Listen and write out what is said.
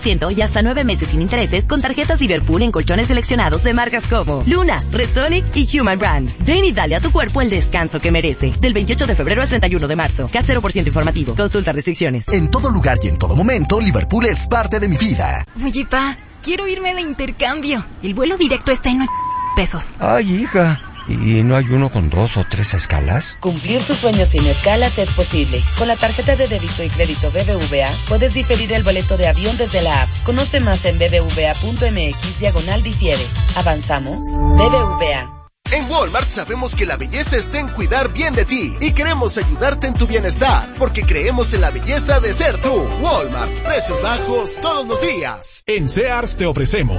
y hasta 9 meses sin intereses con tarjetas Liverpool en colchones seleccionados de marcas como Luna, Restonic y Human Brand. Ven y dale a tu cuerpo el descanso que merece. Del 28 de febrero al 31 de marzo. CAT 0% informativo. Consulta restricciones. En todo lugar y en todo momento, Liverpool es parte de mi vida. Oye, pa, quiero irme de intercambio. El vuelo directo está en $80. Ay, hija. ¿Y no hay uno con 2 o 3 escalas? Cumplir tus sueños sin escalas es posible. Con la tarjeta de débito y crédito BBVA, puedes diferir el boleto de avión desde la app. Conoce más en bbva.mx/difiere. ¿Avanzamos? BBVA. En Walmart sabemos que la belleza está en cuidar bien de ti y queremos ayudarte en tu bienestar, porque creemos en la belleza de ser tú. Walmart, precios bajos todos los días. En Sears te ofrecemos